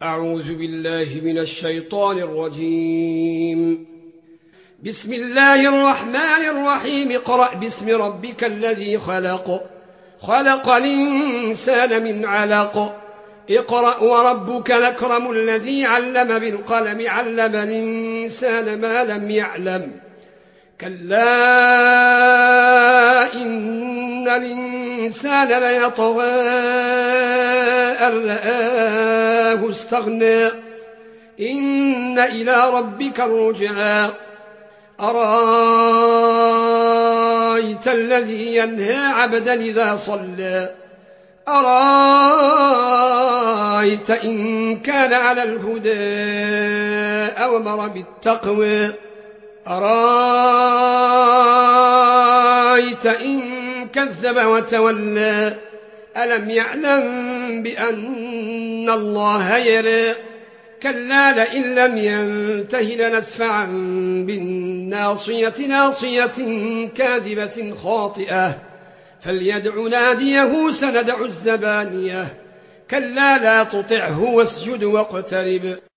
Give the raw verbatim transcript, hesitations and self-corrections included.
أعوذ بالله من الشيطان الرجيم. بسم الله الرحمن الرحيم. اقرأ باسم ربك الذي خلق خلق الإنسان من علق اقرأ وربك الأكرم الذي علم بالقلم علم الإنسان ما لم يعلم كلا إن الإنسان ليطغى أن رآه استغنى إن إلى ربك الرجعى أرأيت الذي ينهى عبدا إذا صلى أرأيت إن كان على الهدى أو أمر بالتقوى أرأيت إن كذب وتولى ألم يعلم بأن الله يرى كلا لئن لم ينته لنسفعا بالناصية ناصية كاذبة خاطئة فليدع ناديه سندع الزبانية كلا لا تطعه واسجد واقترب